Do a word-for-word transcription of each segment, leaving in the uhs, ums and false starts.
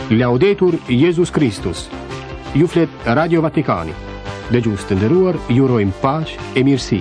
Laudetur Jesus Christus. Ju flet Radio Vatikani. Dhe gjusë të nderuar, ju urojmë paqë e mirësi.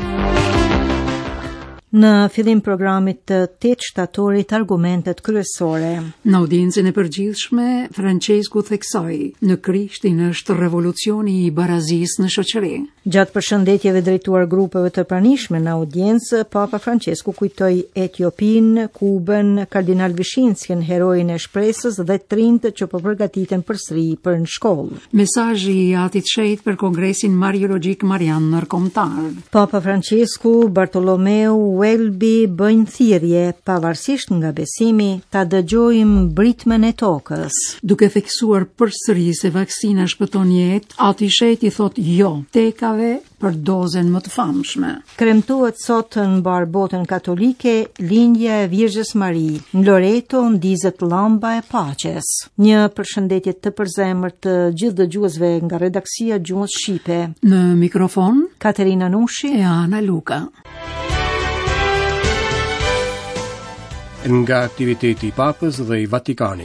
Në fillim programit të tetë shtatorit argumentet kryesore. Në audiencën e përgjithshme, Francesku theksoi, në Krishtin është revolucioni i barazisë në shoqëri. Gjatë përshëndetjeve drejtuar grupeve të pranishme në audiencë, Papa Francesku kujtoi Etiopin, Kubën, Kardinal Vishinskën, heroin e shpresës dhe trinjtë që po përgatiten përsëri për në shkollë. Mesazhi i atit shenjtë për Kongresin Mariologjik Marian Ndërkombëtar. Papa Francesku, Bartolomeu Welby bëjnë thirrje pavarësisht nga besimi ta dëgjojmë britmen e tokës. Duke theksuar përsëri se vaksina shpëton jetë, ati shenjtë i thot jo tekave për dozen më të famshme. Kremtohet sot në mbar botën katolike lindja e Virgjës Mari. Në Loreto ndizet llamba e paqes. Një përshëndetje të përzemërt të gjithë dëgjuesve nga redaksia Gjuhës Shqipe. Në mikrofon Katerina Nushi e Ana Luka. Nga aktiviteti i Papës dhe i Vatikanit.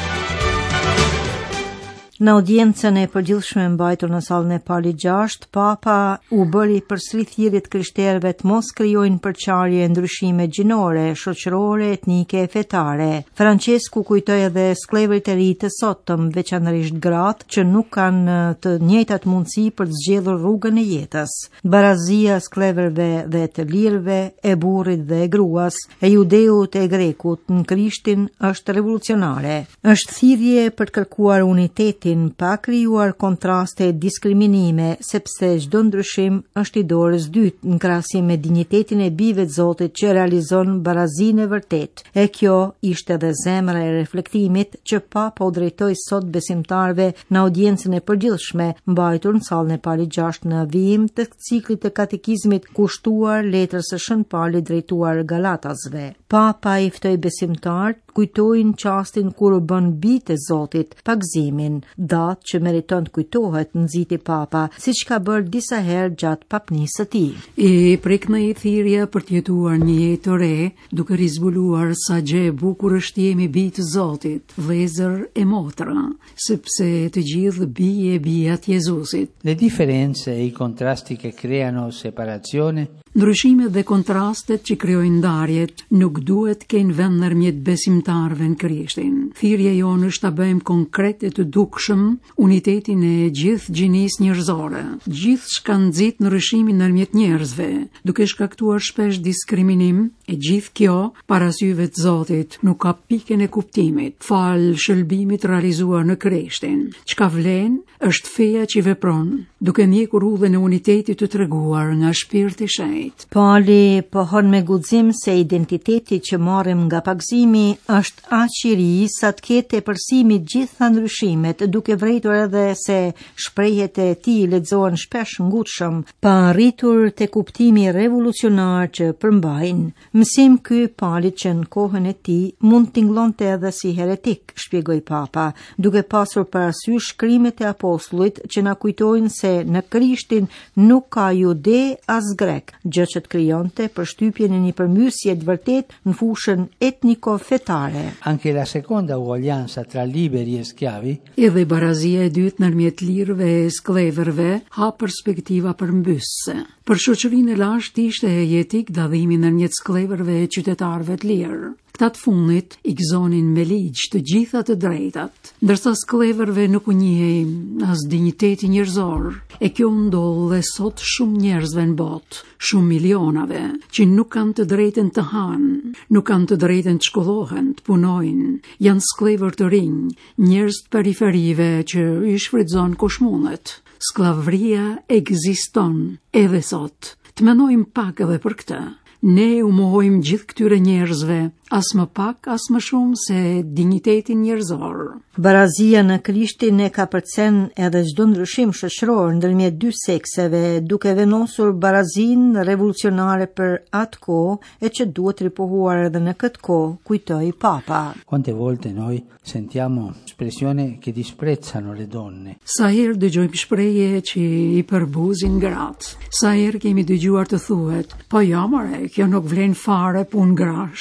Në audiencën e përgjithshme mbajtur në sallën e Pali gjashtë, Papa u bëri përsëri thirrjet krishterëve të mos krijojnë përçarje ndryshime gjinore, shoqërore, etnike e fetare. Francesku kujtoi edhe skleverit e ri të sotëm, veçanërisht gratë që nuk kanë të njëjtat mundësi për të zgjedhur rrugën e jetës. Barazia e skleverëve dhe të lirëve, e burrit dhe e gruas, e judeut e grekut në Krishtin është revolucionare. Është thirrje për të kërkuar unitetin pa krijuar kontraste e diskriminime, sepse çdo ndryshim është i dorës dytë në krahasim me dinjitetin e bijve të Zotit që realizon barazinë e vërtet. E kjo ishte edhe zemra e reflektimit që Papa u drejtoi sot besimtarve në audiencën e përgjithshme mbajtur në sallën e Pali gjashtë në vijim të ciklit të katekizmit kushtuar letrës së Shën Pali drejtuar Galatasve. Papa i ftoi besimtarët kujtojnë qastin kur u bën bij të Zotit, pagzimin, datë që meriton të kujtohet, nxiti Papa, siç ka bërë disa herë gjatë papnisë së tij. I preknoi thirrje për të jetuar një jetë të re, duke rizbuluar sa gjë e bukur është jemi bij të Zotit, vëllezër e motra, sepse të gjithë bij e bijat Jezusit. Le differenze e i contrasti che creano separazione. Ndryshimet dhe kontrastet që krijojnë ndarjet nuk duhet kenë vend ndërmjet besimtarëve në Krishtin. Thirrja jonë është ta bëjmë konkret e të dukshëm unitetin e gjithë gjinisë njerëzore. Gjithçka nxit ndryshimin ndërmjet njerëzve, duke shkaktuar shpesh diskriminim, e gjithë kjo para syve të Zotit nuk ka pikën e kuptimit, fal shëlbimit realizuar në Krishtin. Çka vlen është feja që vepron, duke ndjekur rrugën e unitetit të treguar nga Shpirti i Shenjtë. Pali pohon me guxim se identiteti që marrim nga pagzimi është aq i ri sa të ketë tepërsimi gjitha ndryshimet, duke vërejtur edhe se shprehjet e tij lexohen shpesh ngutshëm, pa arritur te kuptimi revolucionar që përmbajnë. Mësim ky Pali që në kohën e tij mund tingëllonte edhe si heretik, shpjegoi Papa, duke pasur parasysh shkrimet e apostullit që na kujtojnë se në Krishtin nuk ka jude as grek, gjë që të krijonte përshtypjen e një përmysje të vërtet në fushën etniko-fetare. Anche la seconda uguaglianza tra liberi e schiavi. Edhe barazia e dytë ndërmjet lirëve e skleverëve ha perspektiva përmbyse. Për shoqërinë e lashtë ishte e jetik dalllimi ndërmjet skleverëve e qytetarëve të lirë. Këta të fundit i gëzonin me ligj të gjitha të drejtat, ndërsa skleverëve nuk u njihej as dinjiteti njerëzor. E kjo ndodh dhe sot shumë njerëzve në botë, shumë milionave, që nuk kanë të drejtën të hanë, nuk kanë të drejtën të shkollohen, të punojnë, janë sklever të rinj, njerëz të periferive që i shfrytëzon kushmundet. Sklavëria ekziston edhe sot. Të mendojmë pak edhe për këtë. Ne u mohojmë gjithë këtyre njerëzve, as më pak, as më shumë se dinjitetin njerëzor. Barazia në Krishtin e ka përcen edhe çdo ndryshim shoqëror ndërmjet dy sekseve, duke vendosur barazinë revolucionare për atë kohë e që duhet ripohuar edhe në këtë kohë, kujtoi Papa. Quante volte noi sentiamo espressioni che disprezzano le donne. Sa herë dëgjojmë shprehje që i përbuzin gratë. Sa herë kemi dëgjuar të thuhet, po jo more, kjo nuk vlen fare punë grash.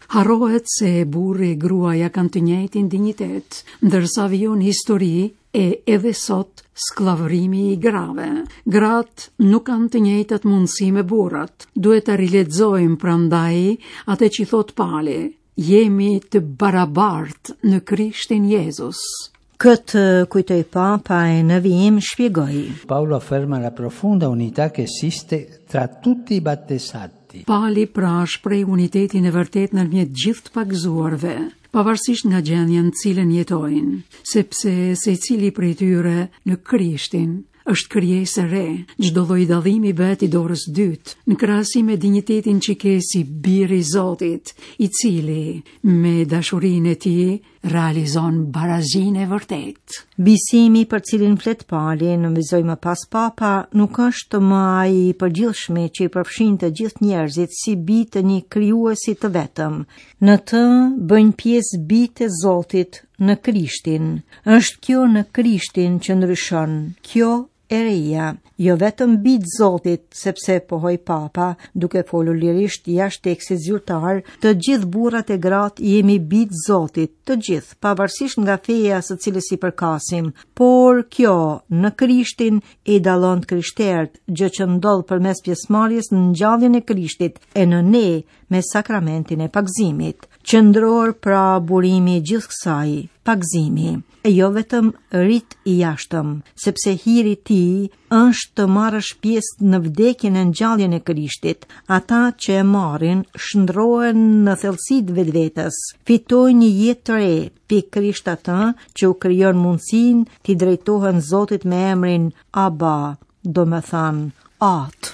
Harrohet se burri e gruaja kanë të njëjtin dinjitet, ndërsa vijon histori e edhe sot sklavërimi i grave. Gratë nuk kanë të njëjtat mundësi me burrat. Duhet ta rilexojmë prandaj atë që thot Pali, jemi të barabartë në Krishtin Jezus. Këtë kujtoi Papa e në vijim shpjegoi. Paolo afferma la profonda unità che esiste tra tutti i battezzati. Pali pra shpreh unitetin e vërtet ndërmjet gjithë të pagëzuarve, pavarësisht nga gjendja në cilën jetojnë, sepse secili prej tyre në Krishtin është krijesë e re. Çdo lloj dallimi bëhet i dorës dytë, në krahasim me dinjitetin që ke si biri i Zotit, i cili me dashurinë e tij realizon barazinë e vërtet. Bisimi për cilin flet Pali, në vizoj më pas Papa, nuk është më ai i përgjithshmi që i përfshin të gjithë njerëzit si bijtë të një krijuesi të vetëm. Në të bëjnë pjesë bijtë e Zotit në Krishtin. Është kjo në Krishtin që ndryshon. Kjo e reja, jo vetëm bijtë Zotit, sepse pohoi Papa, duke folur lirisht jashtë tekstit zyrtar, të gjithë burrat e gratë jemi bijtë Zotit, të gjithë, pavarësisht nga feja së cilës i përkasim, por kjo në Krishtin i dallon krishterët, gjë që ndodh përmes pjesëmarrjes në ngjalljen e Krishtit e në ne me sakramentin e pagëzimit. Qëndror pra burimi i gjithë kësaj, pagëzimi, e jo vetëm rit i jashtëm, sepse hiri i tij është të marrësh pjesë në vdekjen e ngjalljen e Krishtit. Ata që e marrin shndrohen në thellësitë vetvetes, fitojnë një jetë të re, pikërisht atë që u krijon mundësinë t'i drejtohen Zotit me emrin Aba, do me thënë Atë.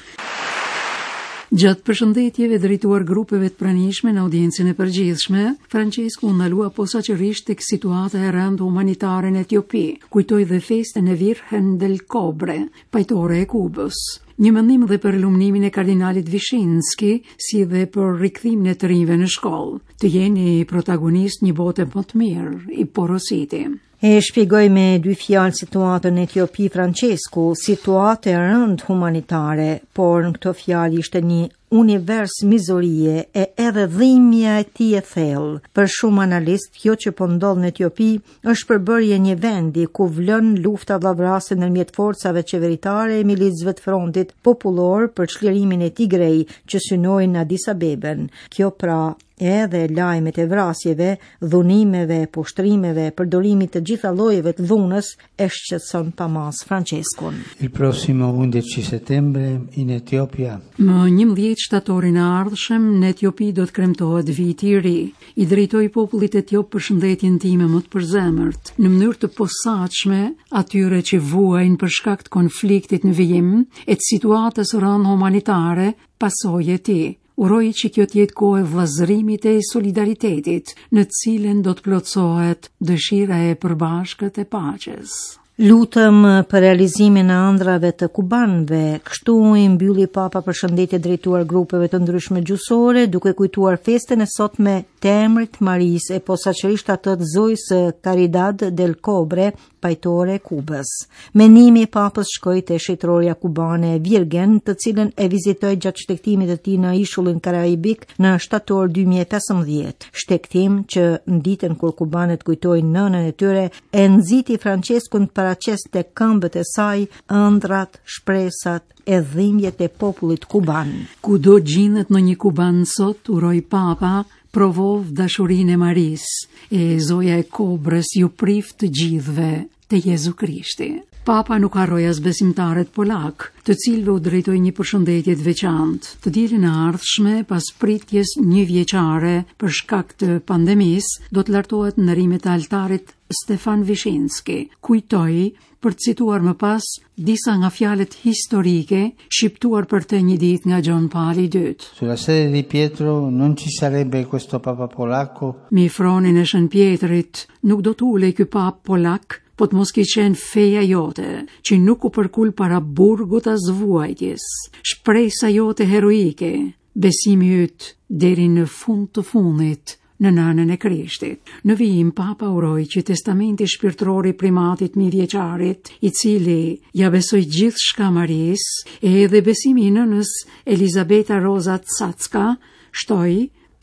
Gjatë përshëndetjeve drejtuar grupeve të pranishme në audiencën e përgjithshme, Francesku ndalua posaçërisht tek situata e rëndë humanitare në Etiopi, kujtoi dhe festën e Virgen del Cobre, pajtore e Kubës. Një mendim dhe për lumnimin e kardinalit Wyszynski, si dhe për rikthimin e të rinjve në shkollë, të jeni protagonist një bote më të mirë, i porositi. E shpjegoj me dy fjalë situatën në Etiopi Francesku, situatë e rëndë humanitare, por në këto fjalë ishte një univers mizorie e edhe dhimbja e tij e thellë. Për shumë analist, kjo që po ndodh në Etiopi është përbërje një vendi ku vlon lufta vllavrase ndërmjet forcave qeveritare e milicëve të frontit popullor për çlirimin e Tigrej që synojnë Addis Abeben. Kjo pra edhe lajmet e vrasjeve, dhunimeve, pushtrimeve, përdorimit të gjitha llojeve të dhunës e shqetëson pamas Franceskun. Il prossimo undici settembre in Etiopia. Më njëmbëdhjetë shtatorin e ardhshëm në Etiopi do të kremtohet viti i ri. I drejtoi popullit etiop përshëndetjen time më të përzemërt, në mënyrë të posaçme atyre që vuajnë për shkak të konfliktit në vijim e të situatës rënd humanitare, pasojë e tij. Uroj që kjo të jetë kohë e vllazërimit e solidaritetit, në të cilën do të plotësohet dëshira e përbashkët e paqes. Lutëm për realizimin e ëndrave të kubanëve, kështu i mbylli Papa përshëndetje drejtuar grupeve të ndryshme gjusore, duke kujtuar festën e sotme të emrit Marisë e posaçërisht atë të Zojës Caridad del Cobre, pajtore e Kubës. Menimi i Papës shkoi te shejtëroria kubane Virgen, të cilën e vizitoi gjatë shtektimit të tij në ishullin Karaibik në shtator dy mijë e pesëmbëdhjetë. Shtektim që në ditën kur kubanët kujtojnë nënën e tyre, e nxiti Franceskun paraqes te këmbët e saj ëndrat, shpresat e dhimbjet e popullit kuban. Kudo gjendet në një kuban sot, uroj Papa, provov dashurinë e Marisë, e Zoja e Kobrës ju prif të gjithëve te Jezu Krishti. Papa nuk harroi as besimtarët polak, të cilëve u drejtoi një përshëndetje të veçantë. Të dielën e ardhshme, pas pritjes një vjeçare për shkak të pandemisë, do të lartohet në rrimet e altarit Stefan Wyszynski. Kujtoi, për të cituar më pas, disa nga fjalët historike shqiptuar për të një ditë nga Gjon Pali i dytë. Sulla sede di Pietro non ci sarebbe questo Papa polacco. Mi fronin e Shën Pietrit nuk do të ulej ky pap polak, po të mos ki qenë feja jote, që nuk u përkul para burgut as vuajtjes, shpresa jote heroike, besimi yt deri në fund të fundit në nënën e Krishtit. Në vijim, Papa uroi që testamenti shpirtëror i primatit mijëvjeçarit, i cili ja besoi gjithçka Marisë, e edhe besimi i nënës Elizabeta Roza Cacka, shtoi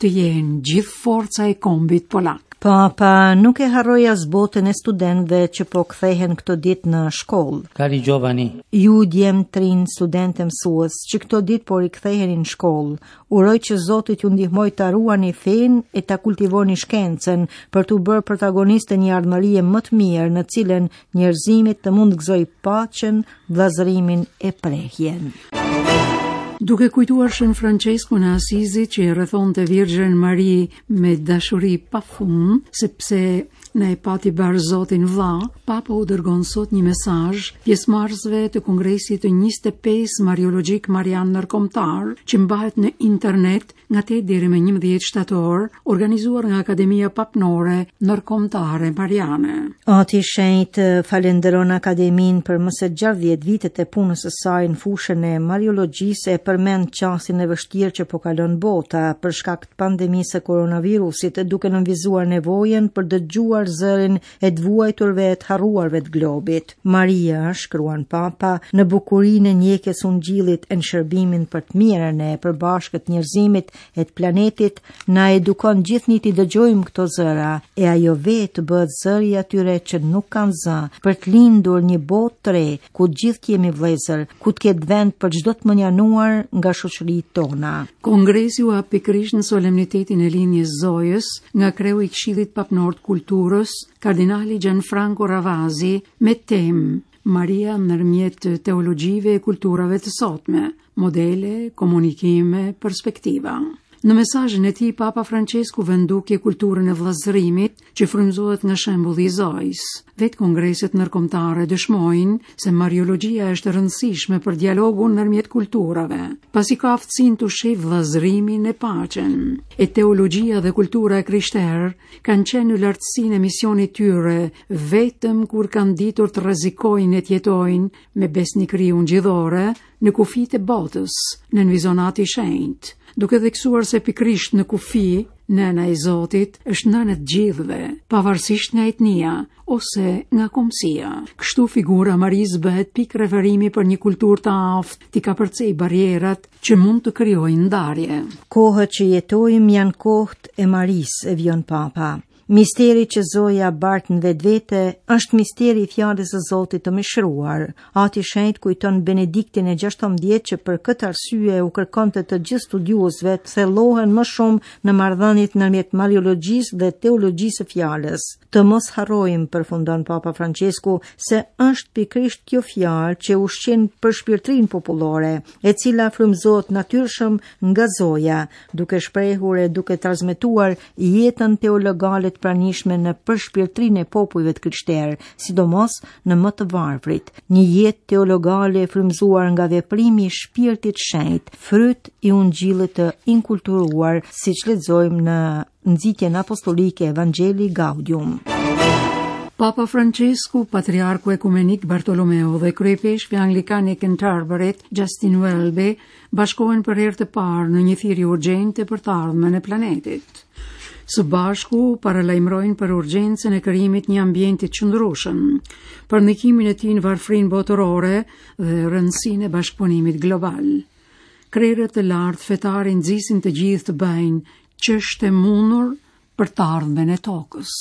të jenë gjithë forca e kombit polak. Papa nuk e harroi as botën e studentëve që po kthehen këto ditë në shkollë. Cari giovani, Ju djem trin studentë mësues që këto ditë po riktheheni në shkollë, uroj që Zoti t'ju ndihmoj ta ruani fenë e ta kultivoni shkencën për t'u bërë protagonistë një ardhmërie më të mirë në cilën njerëzimit të mund gëzoj paqen, vllazërimin e prehjen. Duke kujtuar Shën Francesku në Asizi që i rrethonte Virgjën Mari me dashuri pafund, sepse ne e pati bar Zotin vlla, Papa u dërgon sot një mesazh pjesëmarrësve të Kongresit të njëzet e pesë Mariologjik Marian Nërkombëtar, që mbahet në internet nga tetë deri më njëmbëdhjetë shtator, organizuar nga Akademia Papnore Nërkombëtare Mariane. Ati shenjtë falenderon Akademin për më së gjashtëdhjetë vitet e punës së saj në fushën e mariologjisë, e përmend qasjen e vështirë që po kalon bota për shkak të pandemisë së koronavirusit, duke nënvizuar nevojën për dëgjuar zërin e të vuajturve e të harruarve të globit. Maria, shkruan Papa, në bukurinë e njekjes ungjillit e në shërbimin për të mirën e përbashkët njerëzimit e të planetit, na edukon gjithnjë të dëgjojmë këto zëra, e ajo vetë bëhet zëri atyre që nuk kanë zë, për të lindur një botë të re, ku gjithë jemi vëllezër, ku të ketë vend për çdo të mënjanuar nga shoqëritë tona. Kongresi u hap pikërisht në solemnitetin e linjës Zojës nga kreu i Këshillit Papnor të Kulturës, kardinali Gianfranco Ravasi, me temë Maria ndërmjet teologjive e kulturave të sotme, modele, komunikime, perspektiva. Në mesazhin e tij, Papa Francesku vendukje kulturën e vllazërimit që frymëzohet nga shembulli i Zojës. Vetë kongreset ndërkombëtare dëshmojnë se mariologjia është e rëndësishme për dialogun ndërmjet kulturave, pasi ka aftësinë të ushqejë vllazërimin e paqen. E teologjia dhe kultura e krishterë kanë qenë në lartësinë e misionit tyre vetëm kur kanë ditur të rrezikojnë e të jetojnë me besnikëri ungjillore në kufijtë e botës, në vizionat i shenjtë, duke theksuar se pikërisht në kufi, nëna e Zotit është nënë të gjithëve, pavarësisht nga etnia ose nga kombësia. Kështu figura Marisë bëhet pikë referimi për një kulturë të aftë, t'i kapërcej barrierat që mund të krijojnë ndarje. Kohët që jetojmë janë kohët e Marisë, e vjon Papa. Misteri që Zoja bart në vetvete është misteri i fjalës së Zotit të mishruar. Ati shenjtë kujton Benediktin e gjashtëmbëdhjetë që për këtë arsye u kërkonte të gjithë studiuesve të thellohen më shumë në marrëdhëniet ndërmjet mariologjisë dhe teologjisë së fjalës. Të mos harrojmë, përfundon Papa Francesku, se është pikërisht kjo fjalë që ushqen për shpirtrin popullore, e cila frymëzohet natyrshëm nga Zoja, duke shprehur e duke transmetuar jetën teologale të pranishme në përshpirtrinë e popujve të krishterë, sidomos në më të varfrit, një jetë teologale frymëzuar nga veprimi i shpirtit shenjtë, fryt i ungjillit të inkulturuar, siç lexojmë në nxitjen apostolike Evangelii Gaudium. Papa Francesku, patriarku ekumenik Bartolomeo dhe kryepeshqvi anglikan e Canterburyt, Justin Welby, bashkohen për herë të parë në një thirrje urgjente për të ardhmen e planetit. Së bashku paralajmërojnë për urgjencën e krijimit një ambienti të qëndrueshëm, për ndikimin e tij në varfrinë botërore dhe rëndësinë e bashkëpunimit global. Krerët e lartë fetare nxisin të gjithë të bëjnë ç'është e mundur për të ardhmen e tokës.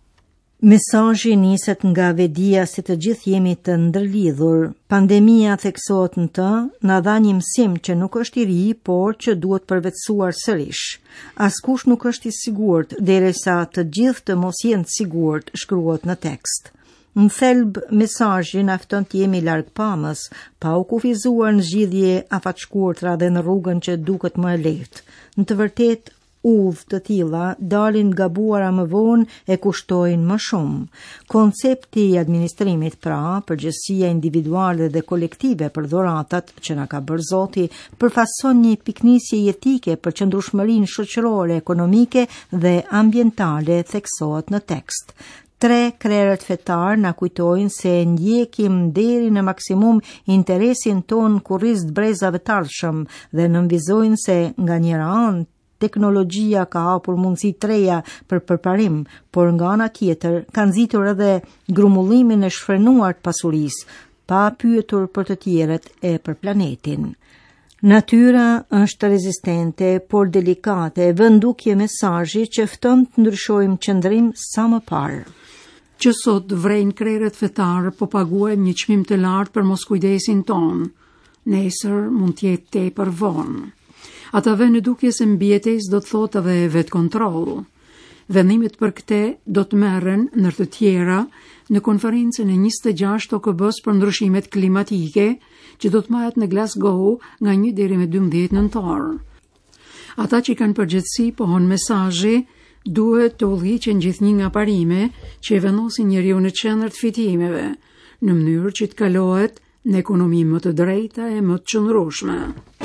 Mesazhi niset nga vedia se të gjithë jemi të ndërlidhur. Pandemia theksohet në të, na dha një mësim që nuk është i ri, por që duhet përvetësuar sërish. Askush nuk është i sigurt derisa të gjithë të mos jenë të sigurt, shkruhet në tekst. Në thelb, mesazhi na fton të jemi larg pamës, pa u kufizuar në zgjidhje afatshkurtra dhe në rrugën që duket më e lehtë. Në të vërtetë, udhë të tilla dalin gabuara më vonë e kushtojnë më shumë. Koncepti i administrimit, pra, përgjegjësia individuale dhe kolektive për dhuratat që na ka bërë Zoti, përfason një piknisje jetike për qëndrueshmërinë shoqërore, ekonomike dhe ambientale, theksohet në tekst. Tre krerët fetar na kujtojnë se ndjekim deri në maksimum interesin ton kurriz të brezave të ardhshëm dhe nënvizojnë se nga njëra anë teknologjia ka hapur mundësi të reja për përparim, por nga ana tjetër ka nxitur edhe grumbullimin e shfrenuar të pasurisë, pa pyetur për të tjerët e për planetin. Natyra është rezistente, por delikate, vëndukje mesazhi që fton të ndryshojmë qëndrim sa më parë. Që sot vrejnë krerët fetar, po paguajmë një çmim të lartë për mos kujdesin ton. Nesër mund t'jetë tepër vonë. Atave në dukje se mbietes do të thotë edhe vetë kontrol. Vendimet për këte do të merren ndër të tjera në konferencën e njëzet e gjashtë O K B-s për ndryshimet klimatike, që do të mahet në Glasgow nga një deri me dymbëdhjetë nëntor. Ata që kanë përgjegjësi pohon mesazhi duhet të udhëhiqen gjithnjë nga parime që e vendosin njeriu në qendër të fitimeve, në mënyrë që të kalohet në ekonomi më të drejta e më të qëndrueshme.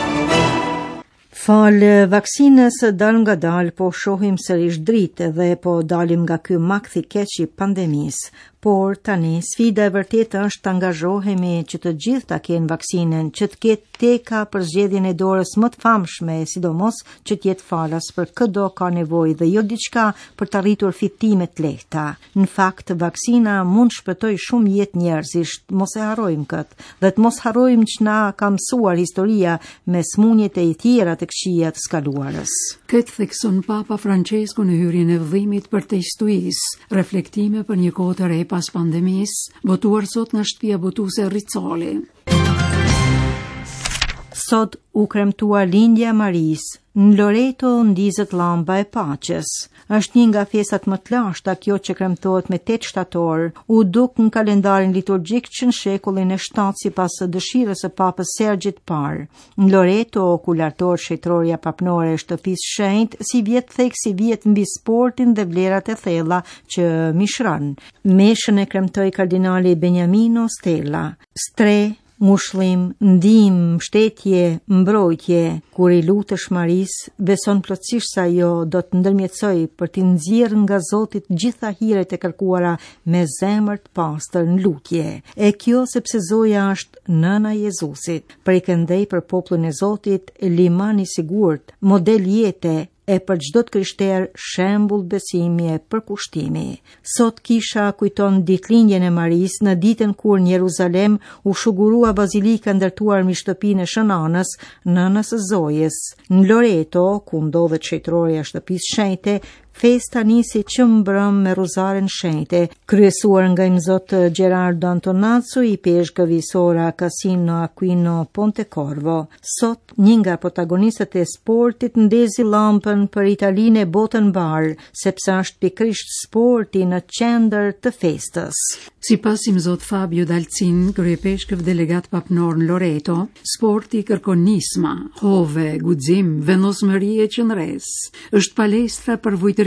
Falë vaksinës dal nga dal, po shohim sërish dritë dhe po dalim nga ky makth i keq i pandemisë. Por tani sfida e vërtetë është të angazhohemi që të gjithë ta kenë vaksinën, që të ketë teka për zgjedhjen e dorës më të famshme, sidomos që të jetë falas për çdo ka nevojë dhe jo diçka për të arritur fitime të lehta. Në fakt, vaksina mund shpëtoj shumë jetë njerëzish, mos e harrojmë këtë, dhe të mos harrojmë që na ka mësuar historia me smundjet e tjera të këqija të skaluarës. Këtë thekson Papa Francesco në hyrjen e vëllimit për testuis, reflektime për një kohë të re pas pandemisë, botuar sot nga shtëpia botuese Rizzoli. Sot u kremtua lindja Maris. Në Loreto ndizet llamba e paqes. Është një nga festat më të lashta kjo që kremtohet me tetë shtator, u duk në kalendarin liturgjik që në shekullin e shtatë sipas dëshirës së Papës Sergjit parë. Në Loreto, ku lartohet shejtëroria papnore e shtëpisë shenjtë, si vjet thek si vjet mbi sportin dhe vlerat e thella që mishron. Meshën e kremtoi kardinali Beniamino Stella. Stre, ngushëllim, ndihmë, mbështetje, mbrojtje. Kur i lutesh Maris, beson plotësisht se ajo do të ndërmjetësoj për t'i nxjerrë nga Zoti të gjitha hiret e kërkuara me zemër të pastër në lutje. E kjo sepse Zoja është nëna e Jezusit, prikëndej për popullin e Zotit, liman i sigurt, model jete e për çdo të krishter shembull besimi e përkushtimi. Sot kisha kujton ditëlindjen e Maris në ditën kur në Jeruzalem u shugurua bazilika ndërtuar mbi shtëpinë e Shënanës, nënës së Zojës. Në Loreto, ku ndodhet shejtëroria e shtëpisë shenjte, festa nisi që mbrëm me rozaren shenjte, kryesuar nga imzot Gerardo Antonazzo i peshkëvi Sora Casino Aquino Pontecorvo. Sot një nga protagonistët e sportit ndezi llampën për Italinë e botën bar, sepse është pikërisht sporti në qendër të festës. Sipas imzot Fabio Dalcin, kryepeshkëv delegat papnor në Loreto, sporti kërkon nisma, hove, guxim, vendosmëri e qëndresë. Është palestra për vujtëri,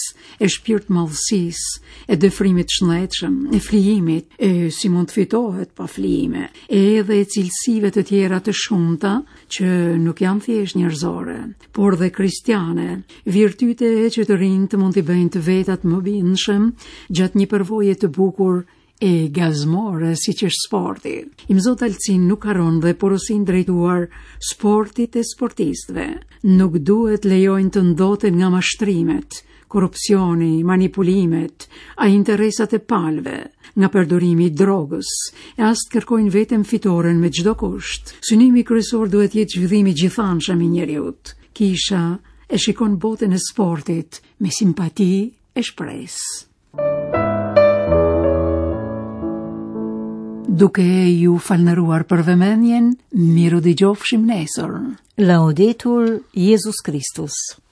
e shpirt mallësis, e dëfrimit shëndetshëm, e flijimit, e si mund të fitohet pa flijime, e edhe e cilësive të tjera të shumta që nuk janë thjesht njerëzore, por dhe kristiane, virtyte që të rinjt të mund t'i bëjnë të vetat më bindshëm gjatë një përvoje të bukur e gazmore si që është sporti. Imzot Alcin nuk haron dhe porosin drejtuar sportit e sportistëve. Nuk duhet lejojnë të ndoten nga mashtrimet, korrupsioni, manipulimet, a interesat e palve, nga përdorimi i drogës, e as të kërkojnë vetëm fitoren me çdo kusht. Synimi kryesor duhet jetë zhvillimi gjithanshëm i njeriut. Kisha e shikon botën e sportit me simpati e shpresë. Duke ju falënderuar për vëmendjen, miru dëgjofshim nesër. Laudetur Jesus Christus.